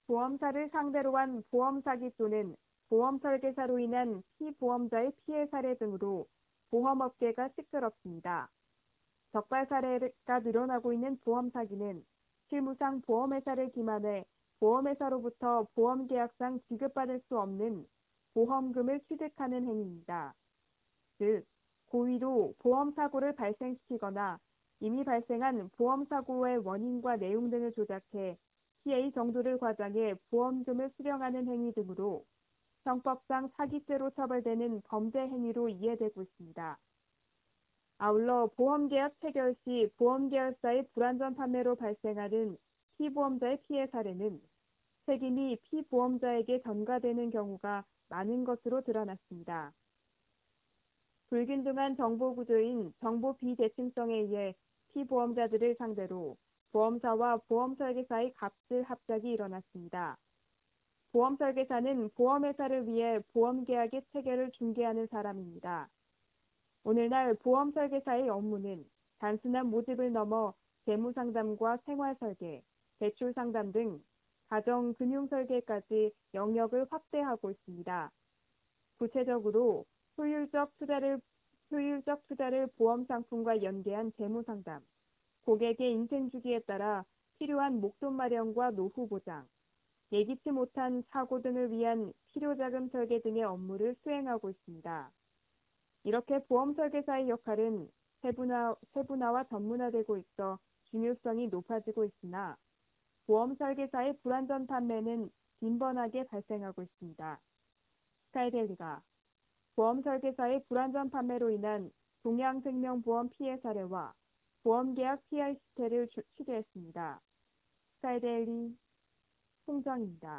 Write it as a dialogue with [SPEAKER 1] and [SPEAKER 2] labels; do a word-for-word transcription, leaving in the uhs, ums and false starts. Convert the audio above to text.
[SPEAKER 1] 보험사를 상대로 한 보험 사기 또는 보험 설계사로 인한 피보험자의 피해 사례 등으로 보험업계가 시끄럽습니다. 적발 사례가 늘어나고 있는 보험 사기는 실무상 보험회사를 기만해 보험회사로부터 보험계약상 지급받을 수 없는 보험금을 취득하는 행위입니다. 즉, 고의로 보험사고를 발생시키거나 이미 발생한 보험사고의 원인과 내용 등을 조작해 피해의 정도를 과장해 보험금을 수령하는 행위 등으로 형법상 사기죄로 처벌되는 범죄 행위로 이해되고 있습니다. 아울러 보험계약 체결 시 보험계열사의 불완전 판매로 발생하는 피보험자의 피해 사례는 책임이 피보험자에게 전가되는 경우가 많은 것으로 드러났습니다. 불균등한 정보 구조인 정보 비대칭성에 의해 피보험자들을 상대로 보험사와 보험설계사의 갑질 합작이 일어났습니다. 보험설계사는 보험회사를 위해 보험계약의 체결을 중개하는 사람입니다. 오늘날 보험설계사의 업무는 단순한 모집을 넘어 재무상담과 생활설계, 대출상담 등 가정 금융설계까지 영역을 확대하고 있습니다. 구체적으로 효율적 투자를, 효율적 투자를 보험 상품과 연계한 재무상담, 고객의 인생 주기에 따라 필요한 목돈 마련과 노후 보장, 예기치 못한 사고 등을 위한 필요자금 설계 등의 업무를 수행하고 있습니다. 이렇게 보험 설계사의 역할은 세분화, 세분화와 전문화되고 있어 중요성이 높아지고 있으나 보험 설계사의 불완전 판매는 빈번하게 발생하고 있습니다. 스카이데일리가 보험 설계사의 불완전 판매로 인한 동양생명보험 피해 사례와 보험계약 피해 시태를 취재했습니다. 스카이데일리 송정입니다.